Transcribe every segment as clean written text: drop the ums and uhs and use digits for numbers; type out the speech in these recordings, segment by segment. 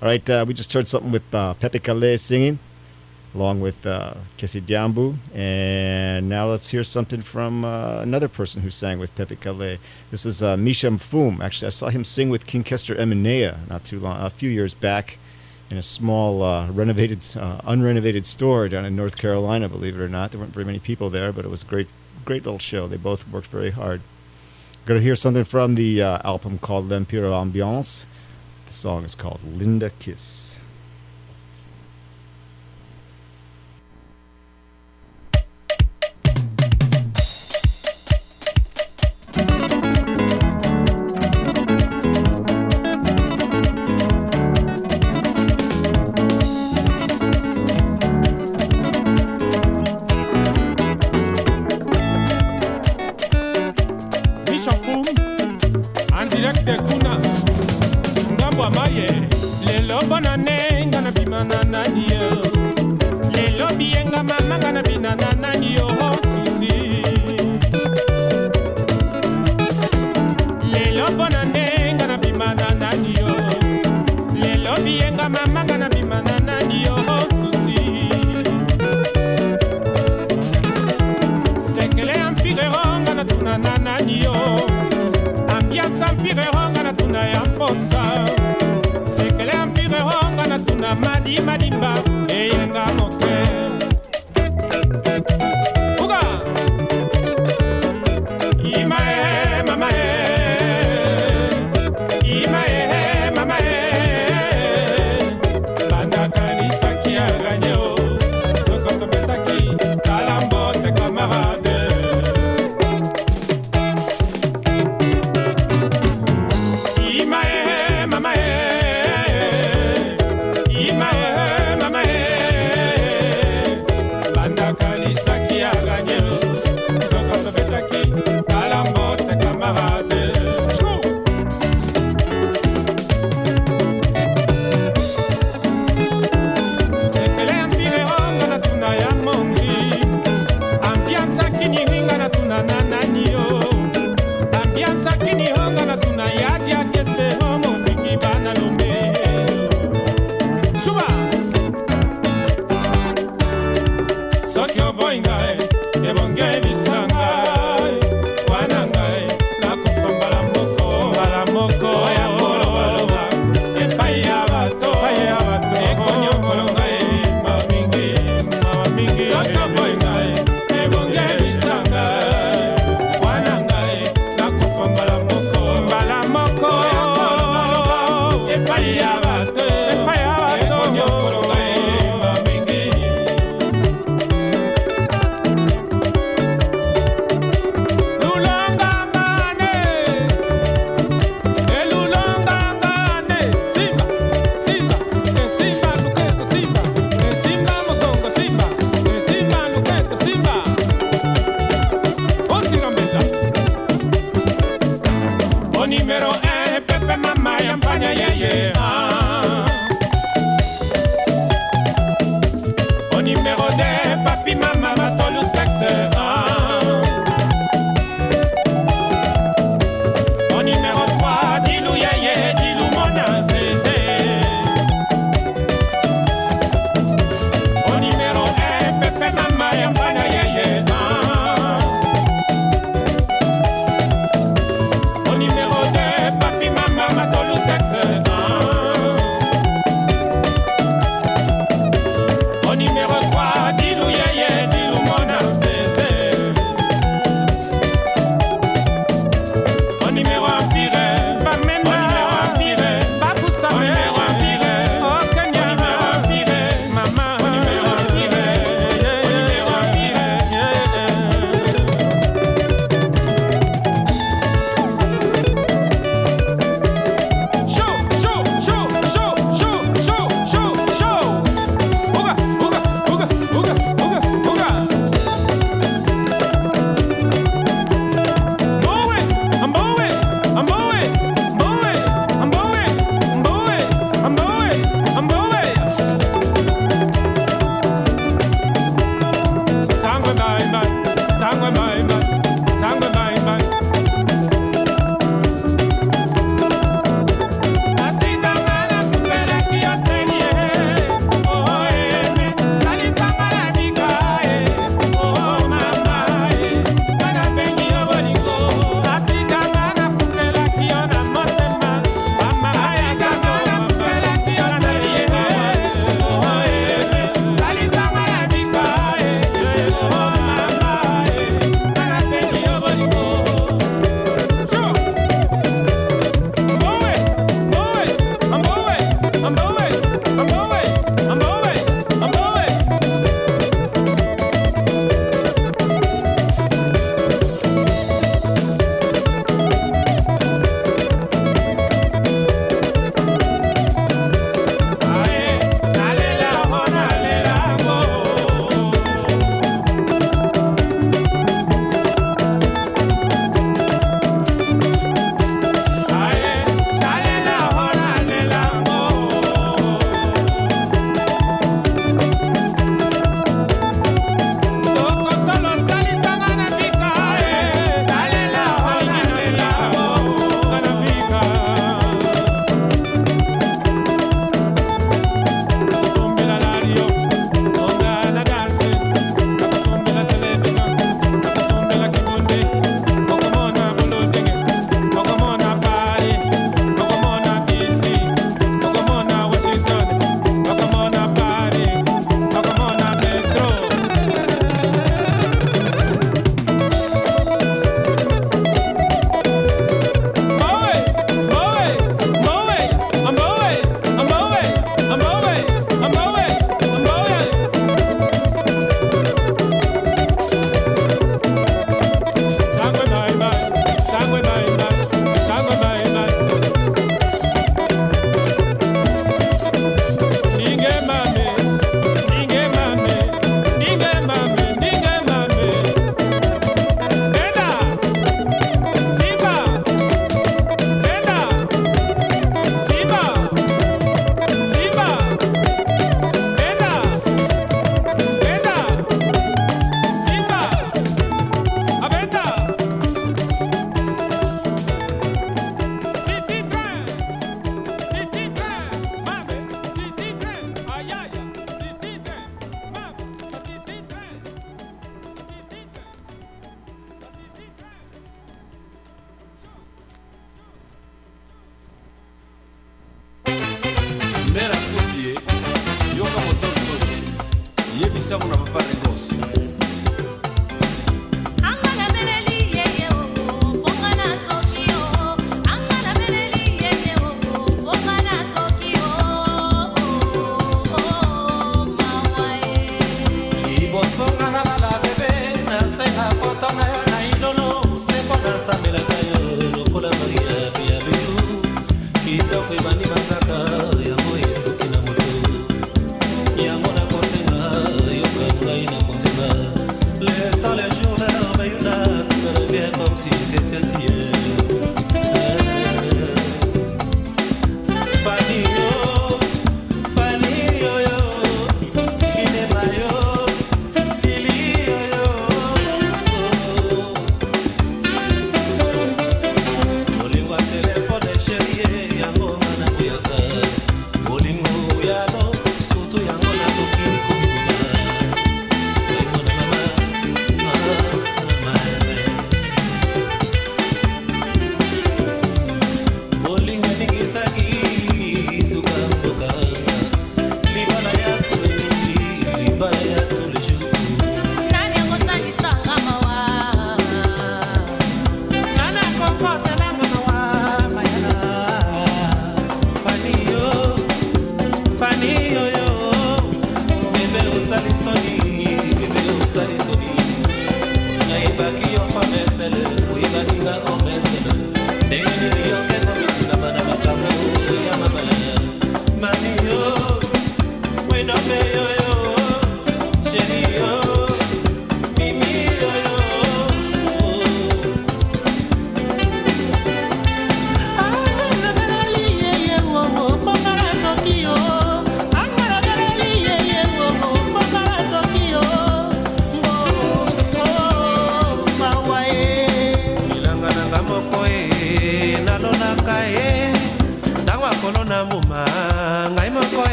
All right, we just heard something with Pepe Calais singing, along with Kesi Diambu. And now let's hear something from another person who sang with Pepe Calais. This is Misha Mfum. Actually, I saw him sing with King Kester Emenea not too long, a few years back, in a small unrenovated store down in North Carolina, believe it or not. There weren't very many people there, but it was a great little show. They both worked very hard. We're going to hear something from the album called L'Empire Ambiance. The song is called Linda Kiss.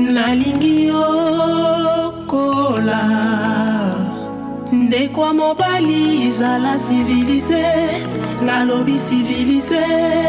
nalingi okola ndekwa mobali zala civilisé nalobi civilisé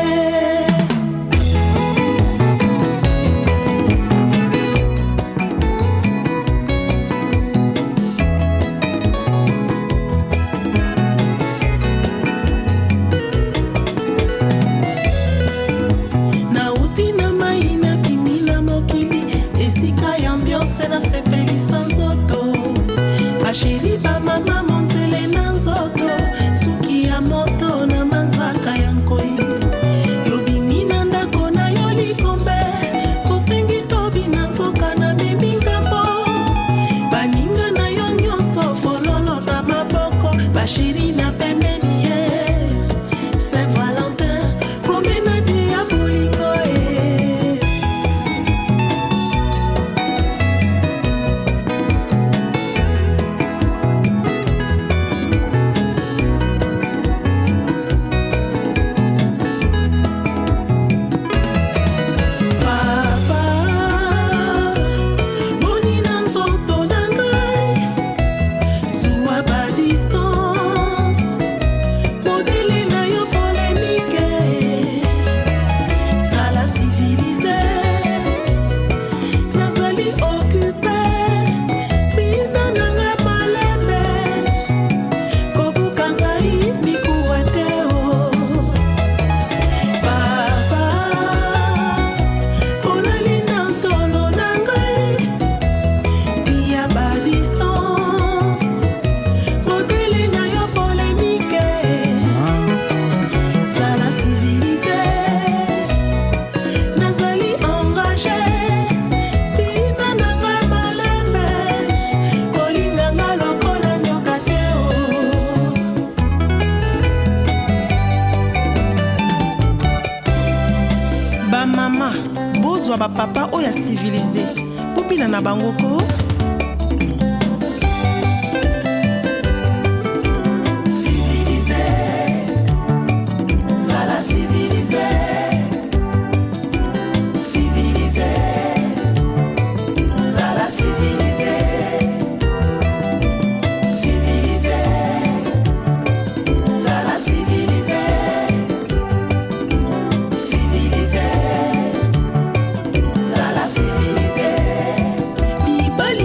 Chérie, ba mama monzele na nzoto suki ya moto na manzaka ya nkoi yobimi na ndako na yo likombe kosengi tobi na nzoka na bibingambo baninga na yo nyonso fololo na maboko bashiri na pembeni ye Saint-Valentin promenade ya bolingo mama bozwa ba papa oya civilisé popina na bangoko civilisé sala civilisé civilisé sala civilisé civilisé sala civilisé civilisé Sala civilisé, Bibali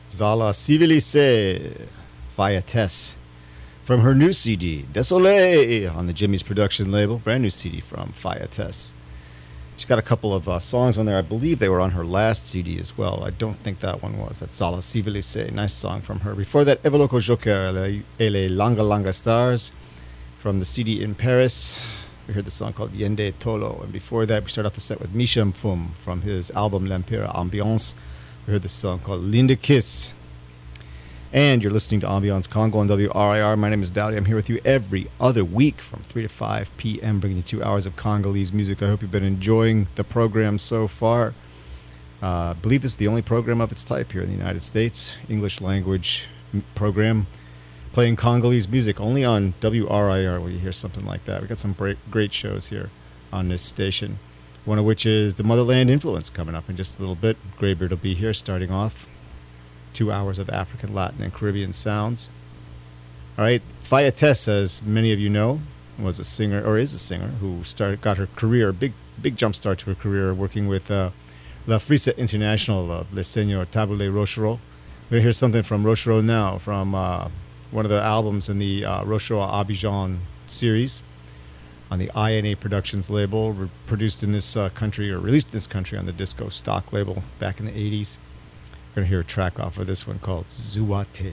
Zala Civilise, Fayetesse, from her new CD, Désolé, on the Jimmy's Production label. Brand new CD from Fayetesse. She's got a couple of songs on there. I believe they were on her last CD as well. I don't think that one was. That's Zala Civilise. Nice song from her. Before that, Evoloko Joker et les Langa Langa Stars from the CD In Paris. We heard the song called Yende Tolo. And before that, we started off the set with Misha Mfum from his album L'Empire Ambiance. We heard the song called Linda Kiss. And you're listening to Ambiance Congo on WRIR. My name is Dowdy. I'm here with you every other week from 3 to 5 p.m., bringing you 2 hours of Congolese music. I hope you've been enjoying the program so far. I believe this is the only program of its type here in the United States. English language program playing Congolese music. Only on WRIR will you hear something like that. We've got some great shows here on this station. One of which is the Motherland Influence coming up in just a little bit. Graybeard will be here starting off. 2 hours of African, Latin, and Caribbean sounds. All right, Fayetesse, as many of you know, was a singer, or is a singer, who got her career, big jump start to her career, working with La Frisa International of Le Seigneur Tabule Rochereau. We're going to hear something from Rochereau now, from one of the albums in the Rochereau Abidjan series on the INA Productions label, produced in this country, or released in this country on the Disco Stock label back in the 80s. We're going to hear a track off of this one called Zuate.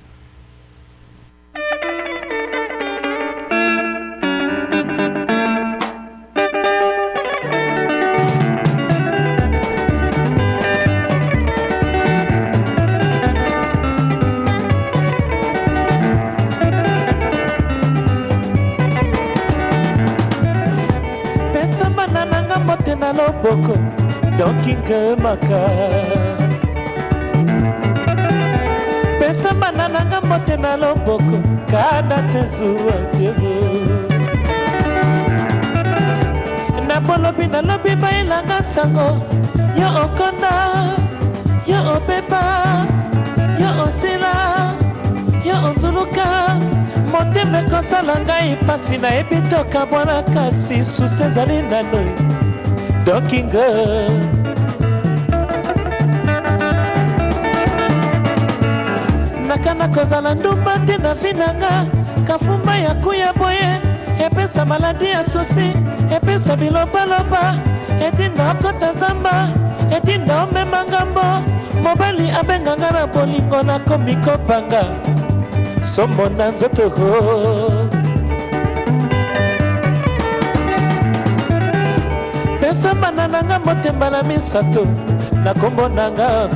Pesa manananga motena loboko donkinge maka. Pesa manananga motena loboko kada tezuwa tego. Na bolobi na lobi bailanga sango. Yo okona, yo opepa, yo osila, yo ontuluka. Moteme kosalanga ipasi na ebitoka bwana kasi susezali nanoi. Dokinga. Nakana kozala ndumba te na vinanga kafuma ya kuya boye epesa maladi ya susi epesa bilobaloba etinda kota zamba etinda omema ngambo mobali abenganga na bolingo na komiko banga sombo na nzoto ho pesa manananga motemba na misato na kombo nanga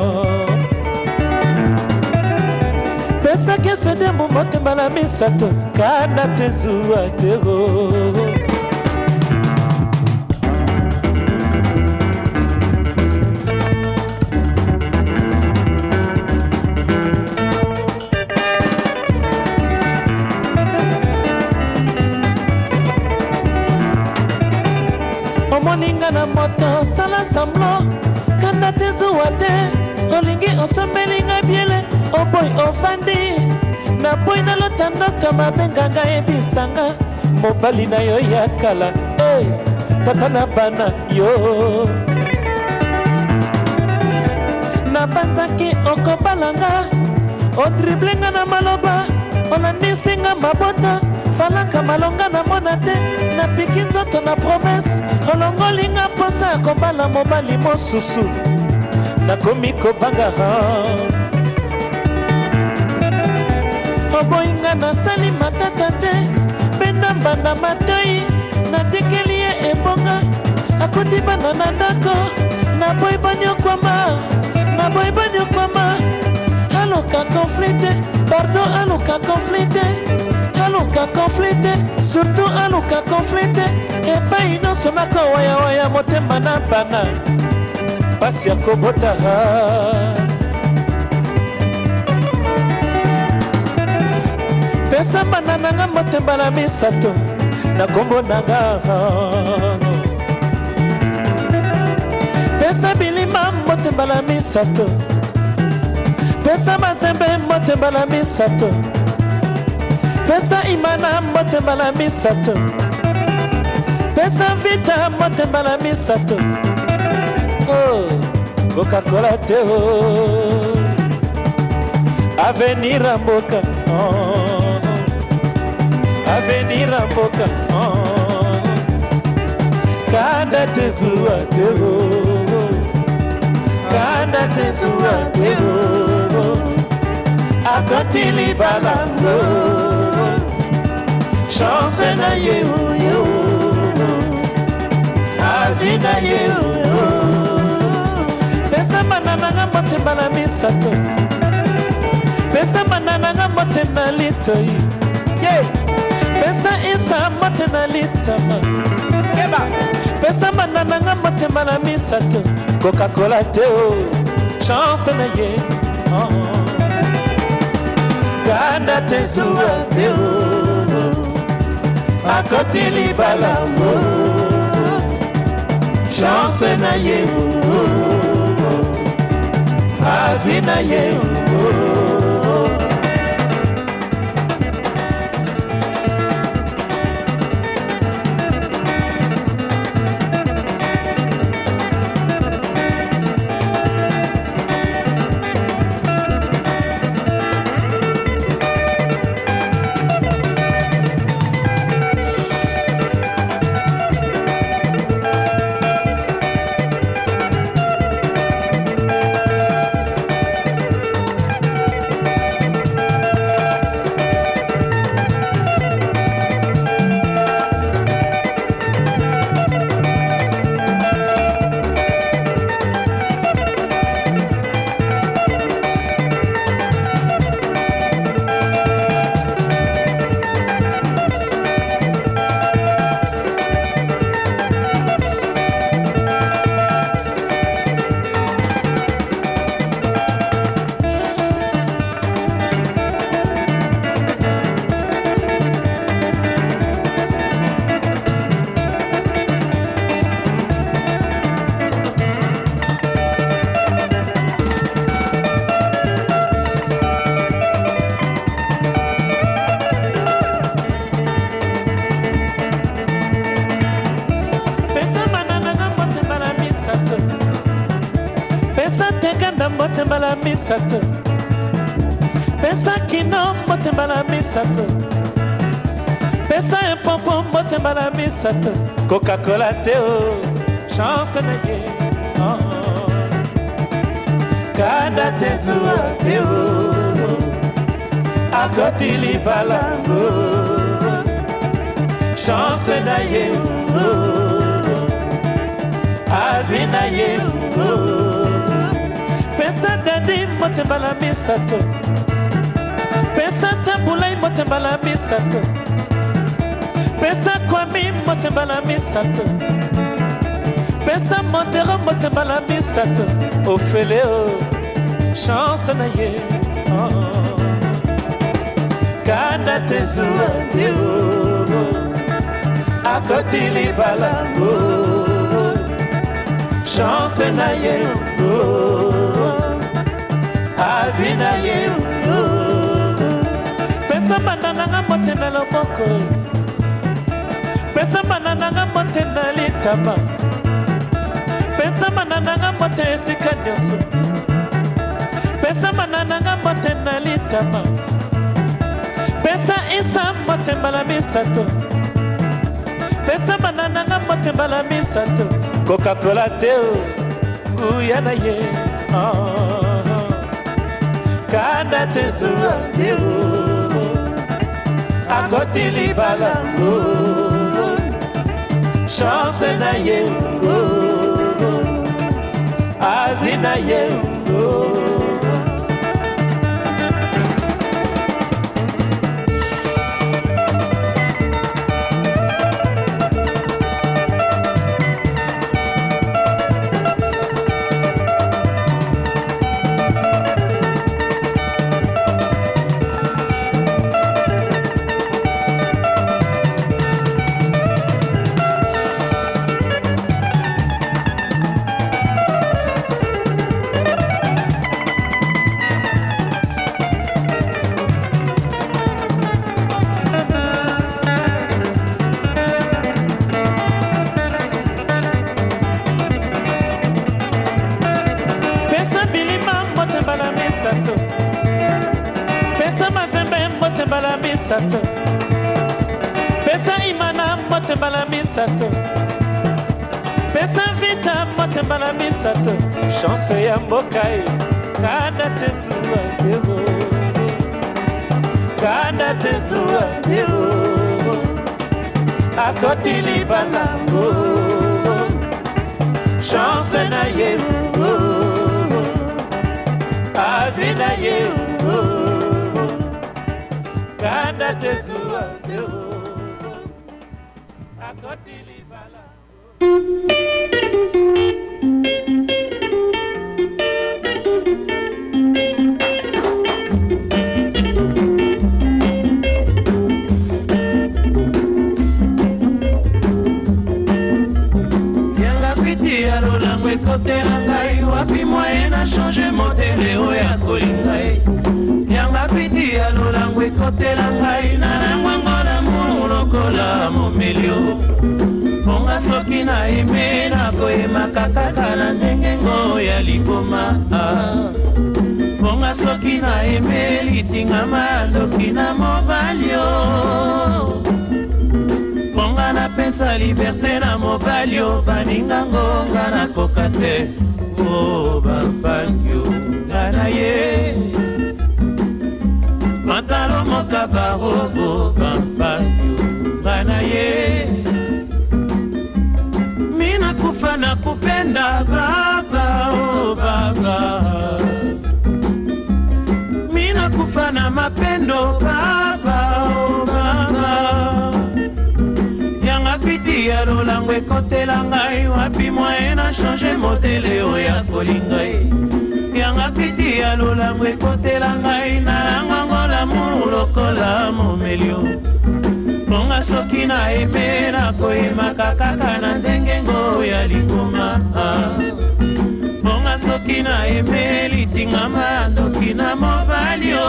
Pesa que se demo mote mala misato kana tezuwa tego. Omoninga na moto sala samblo kana tezuwa te olingi osomelinga biele. Oh boy, oh fandi na boy na lotanda kama benganga ebisanga mobali na yo yakala hey tata na bana yo na banzaki okobalanga o driblinga na maloba olandisinga mabota falanga malonga na monate na pikinzoto na promesse olongolinga posa kobala mobali mosusu na komiko bangara Oboinga na sali matata te Benda mbanda matoi Na tekeli ye ebonga Akoti bana na ndako Na boy banyo kwama Na boy banyo kwama Aluka konflite Pardon aluka konflite Aluka konflite Surtout aluka konflite Epa ino sonako waya waya Motema na bana Pasi ya kobota Pesa manananga motemba na misato na kombo nanga Pesa bilima motemba na misato Pesa mazembe motemba na misato Pesa imana motemba na misato Pesa vita motemba na misato Oh Coca-Cola te oh avenir à mboka, avenir à mboka, kanda tezua teo, kanda tezua teo, akotili balango, chance na you, azina you, pesa manana nga motema na misato, pesa manana nga motema litoi, pesa isa motema litama, pesa manana nga motema na misato, Coca-Cola teo, chance na ye, kanda tezua teo, akotili balango, chance na ye, azina ye, motema la misato, pesa kino motema la misato, pesa empopo motema la misato, Coca-Cola teo, chance na ye, kanda tezua teo, akotili balango, chance na ye, azina ye, pesa dadi motema la misato, pesa tambulai motema la misato, pesa kwami motema la misato, pesa montero motema la misato, Opheleo chance na ye, kanda tezua teo, akotili balango, chance na ye, azina ye, pesa manana nga motema loboko, pesa manana nga motema litama, pesa manana nga motema esika nyonso, pesa manana nga motema litama, pesa isa motema la misato, pesa manana nga motema la misato, Coca-Cola teo, nguya na ye, kanda tezua teo, akotili balango, chance na ye, azina ye, misato pesa imana motema na misato pesa vita motema na misato chance ya mboka kada te zuwa debo kada te zuwa debo akoti libanango chance na ye azina ye kada te zuwa debo akoti libanango. Côté langai wapi moyen na changer modèle oya kolingai yanga piti alo langwe côté langai na ngwangola mulokola momelio ponga soki na ime na koyema kakaka na ndenge ngo ya liboma ponga soki na ime litingama ndoki na mobalio ponga na pesa liberté na mobalio baninga ngonga na kokate o bampangyo ngana ye matalo mokabaro o bampangyo ngana ye mina kufa na kupenda baba o baba mina kufa na mapendo baba o baba piti ya lolango ekotela ngai wapi moyen na changer modele oya kolingai yanga piti ya lolango ekotela ngai nalangangola mulu lokola momelio ponga soki na eme na koyemaka kaka na ndenge ngo ya likoma ponga soki na eme litingama ndoki na mobalio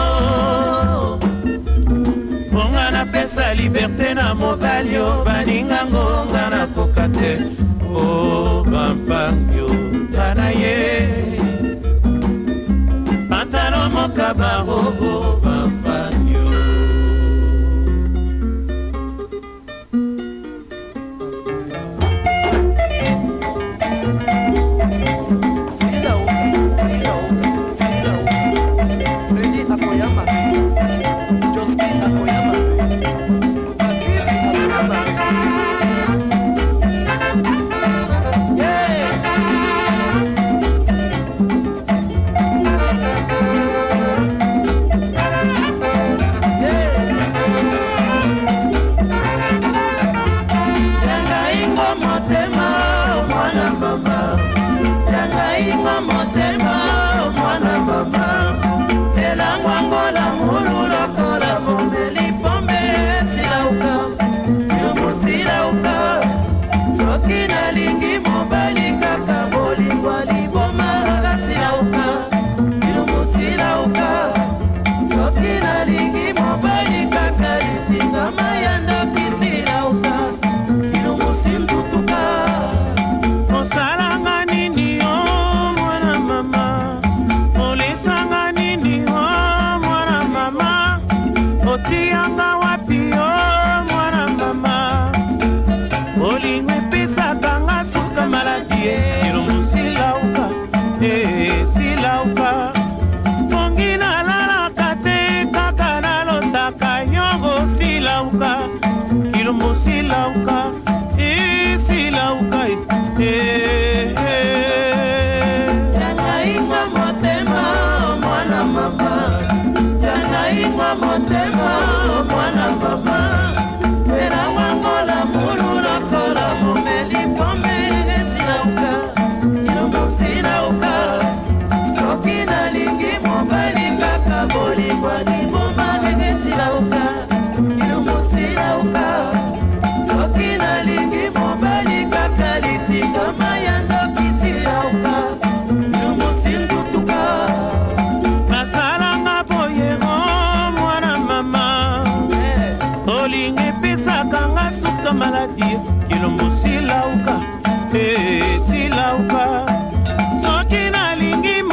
ponga na pesa liberté na mobalio baninga ngonga na kokate o bampangyo ngana ye pantalo mokabaro o bampangyo.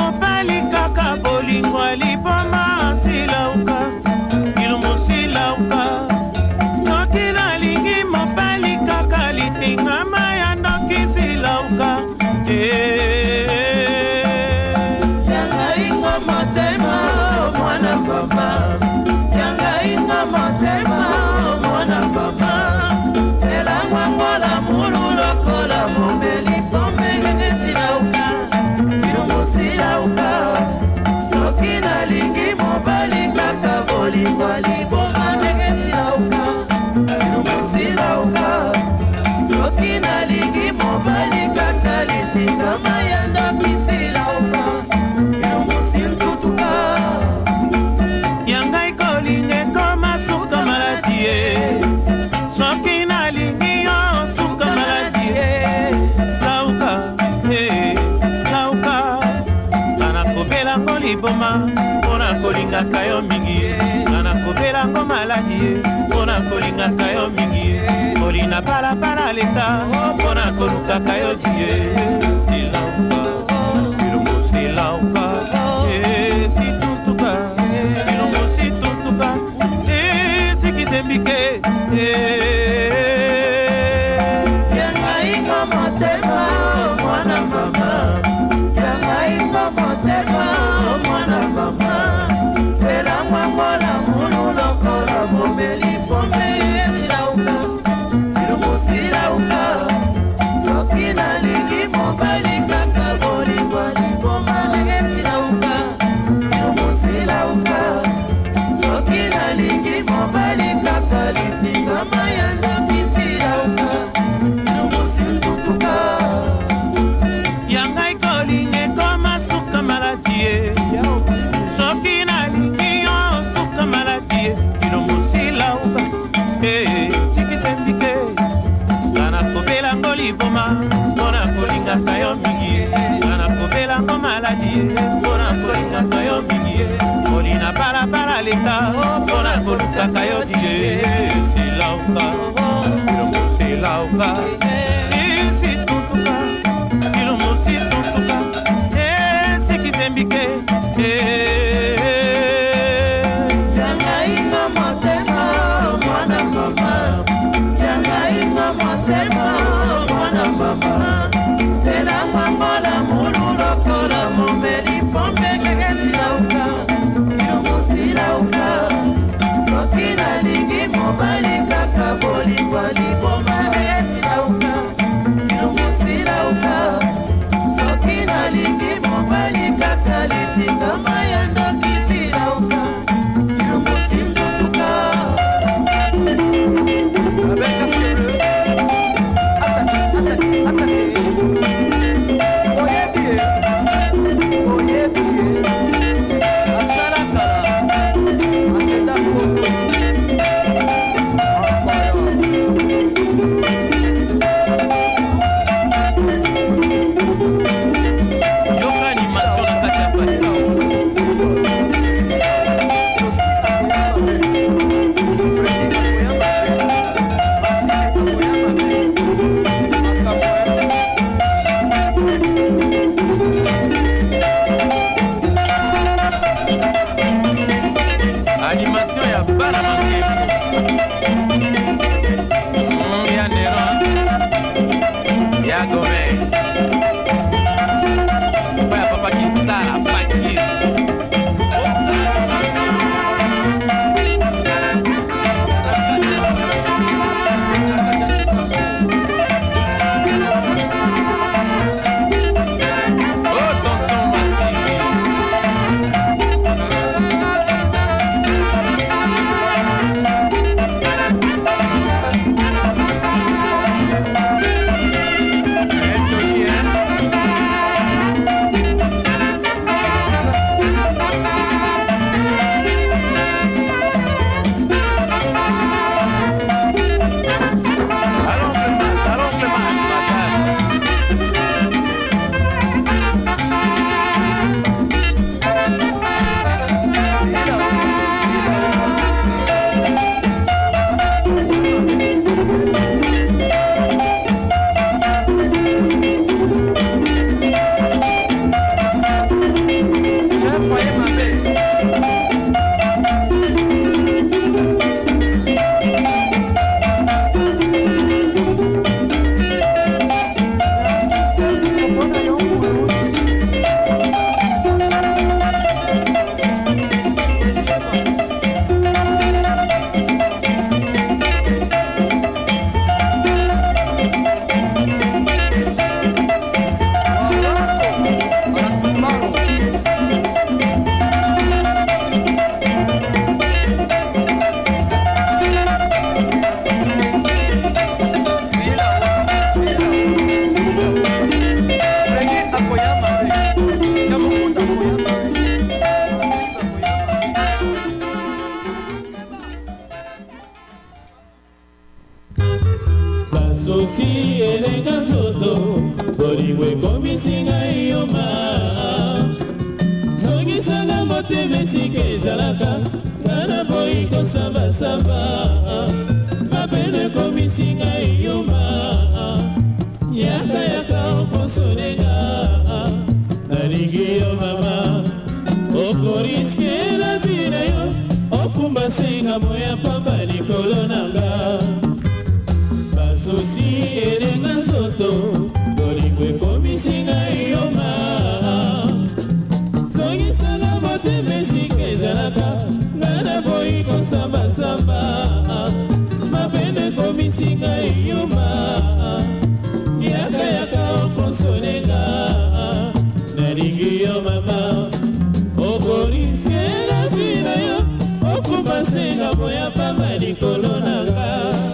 Silauka kolingaka yo mingi nga nakobelango maladi mpona kolingaka yo mingi kolina palapala leta mpona kolukaka yo die silauka bilongo silauka situtuka bilongo situtuka sikizembike yangainga motema mwana mama yangainga motema mwana mama tela mwana mulu lokola bomeli pombe silauka bilongo silauka soki nalingi mobali kaka bolingwa liboma silauka bilongo silauka soki nalingi mobali kaka litingama ya ndoki silauka bilongo sintutuka yangai kolinge koma suka maladie soki nalingi yo suka maladie bilongo silauka sikisembike kana kobelango liboma mpona kolingaka yo mingi kana kobelango maladie mpona kolingaka yo mingi kolina balabala leta mpona kolukaka yo die silauka bilongo silauka situtuka bilongo situtuka sikizembike yangainga motema mwana mama yangainga motema mwana mama tela mwangola mulu lokola momeli pombe keke silauka bilongo silauka soki nalingi mobali kaka bolingwa liboma silauka ezalaka ngana boyi kosambasamba mapene komisinga eyuma yaka okosolenga nalingi yo mama okoriske la vida yo okumbasenga moya pamba likolo nanga basusi elenga nzoto bolingo ekomisinga eyoma zongisanga motema esika ezalaka ngana boyi kosambasamba mapene komisinga eyoma yaka okosolenga nalingi yo mama okoriske la vida yo okumbasenga moya pamba likolo nanga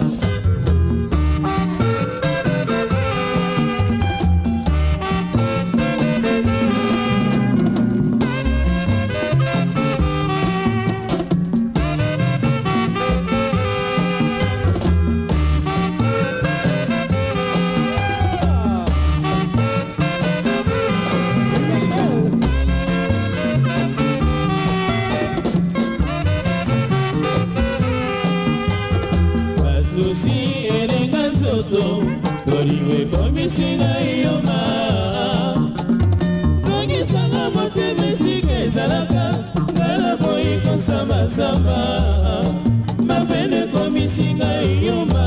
bolingo ekomisinga eyoma zongisanga motema esika ezalaka ngana boyi kosambasamba mapene ekomisinga eyoma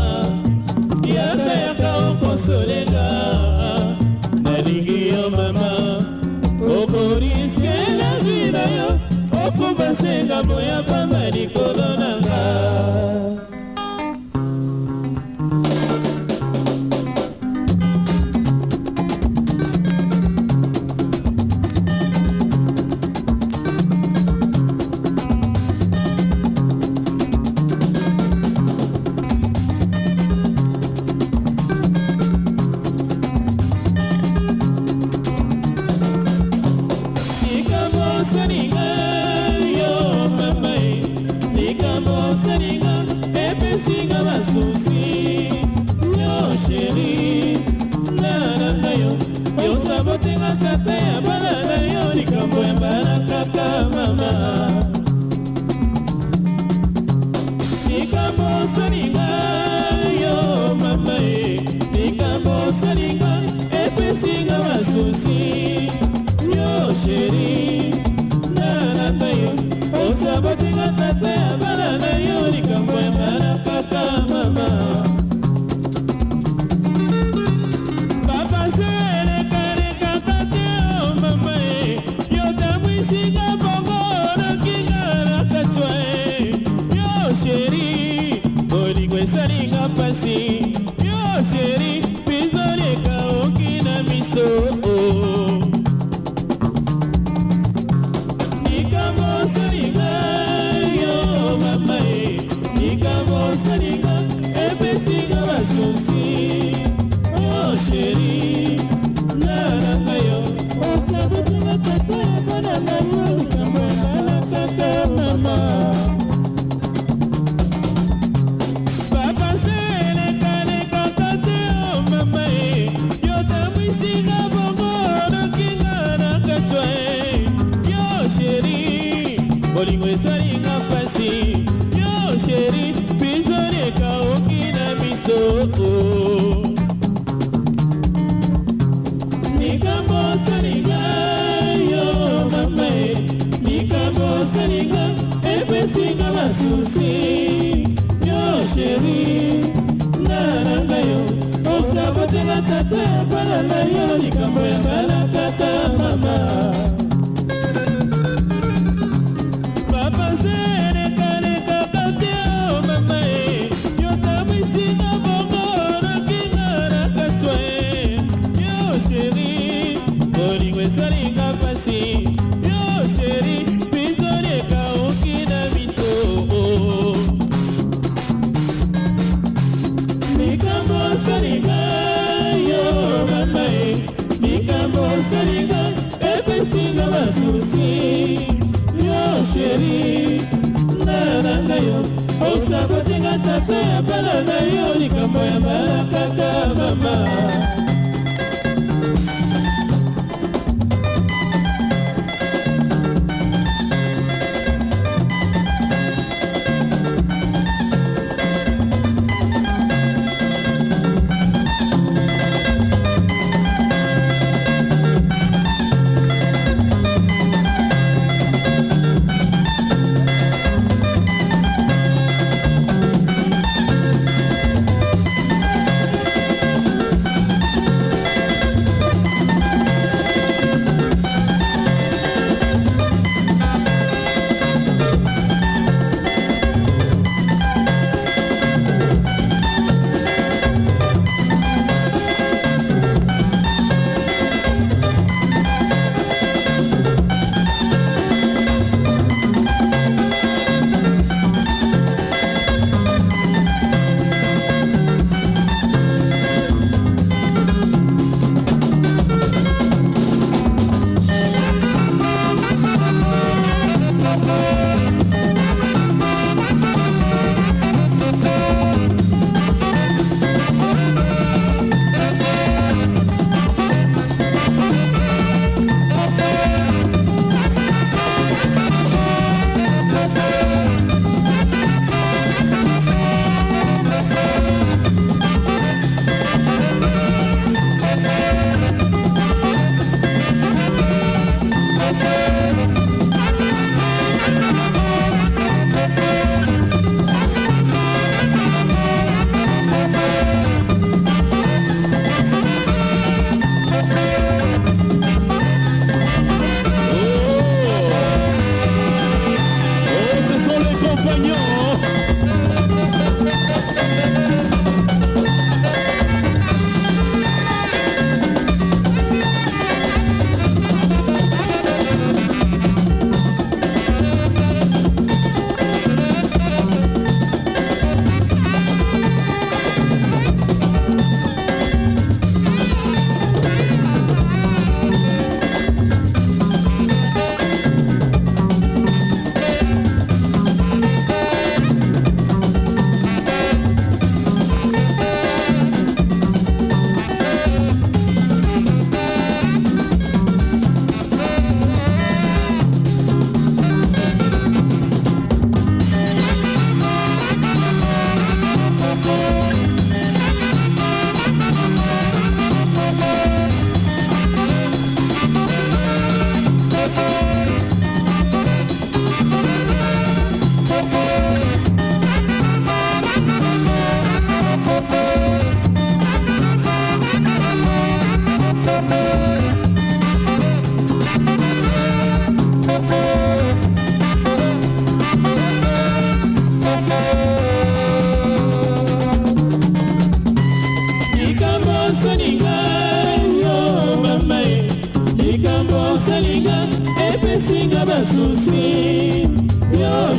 yaka okosolenga nalingi yo mama okoriske la vida yo okumbasenga moya pamba likolo nanga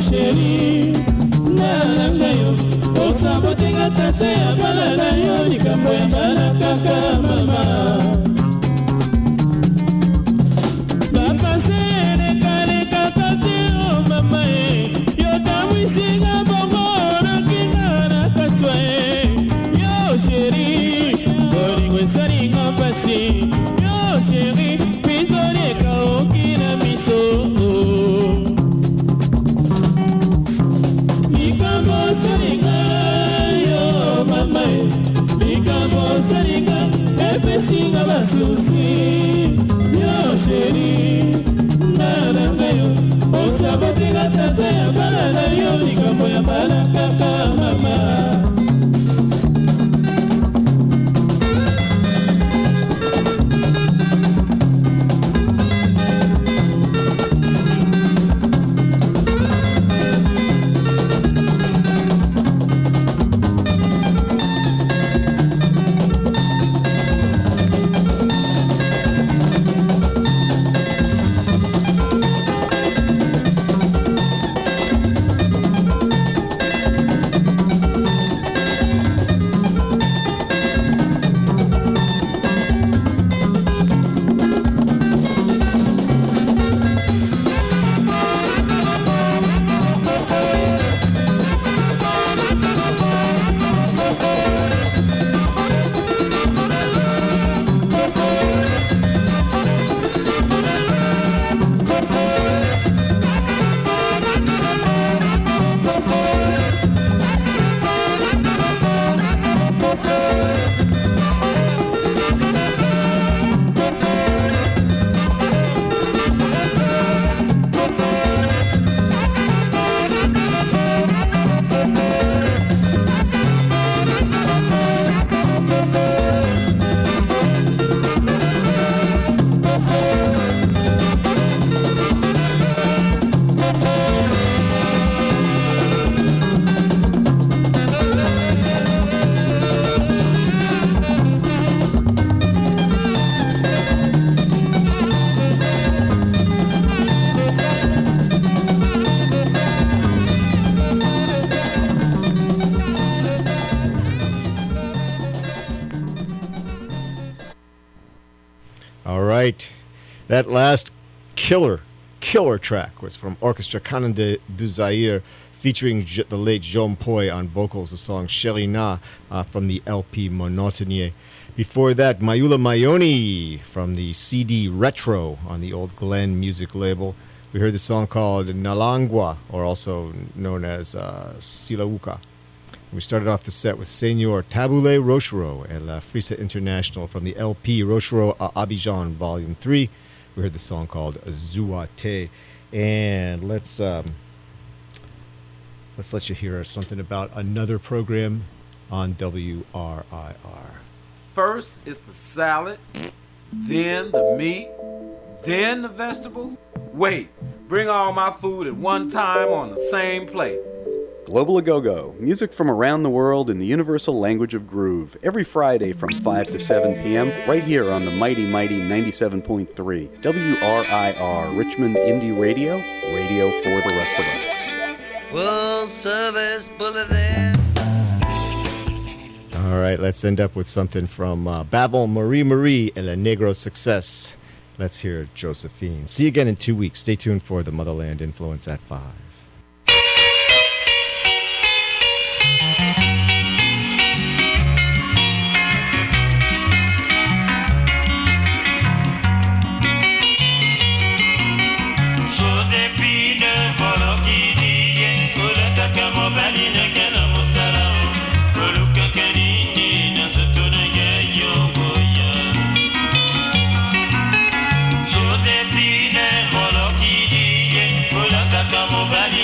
sheri nalanga yo osabotinga tate ya bana na yo likambo ya bana kaka mama That last killer track was from Orchestra Canon du Zaire, featuring the late Jean Poy on vocals, the song Sherina from the LP Monotonie. Before that, Mayula Mayoni from the CD Retro on the Old Glen music label. We heard the song called Nalangwa, or also known as Silauka. We started off the set with Senor Tabule Rochero and La Frisa International from the LP Rochero Abidjan Volume 3. We heard the song called Zuate. And let's let you hear something about another program on WRIR. First is the salad, then the meat, then the vegetables. Wait, bring all my food at one time on the same plate. Global A Go-Go, music from around the world in the universal language of groove, every Friday from 5 to 7 p.m. right here on the mighty 97.3 WRIR, Richmond Indie Radio, radio for the rest of us. World Service Bulletin. All right, let's end up with something from Bavon Marie et Le Negro Success. Let's hear Josephine. See you again in 2 weeks. Stay tuned for the Motherland Influence at 5. Josephine, Molokidi, Olaka Kamobali.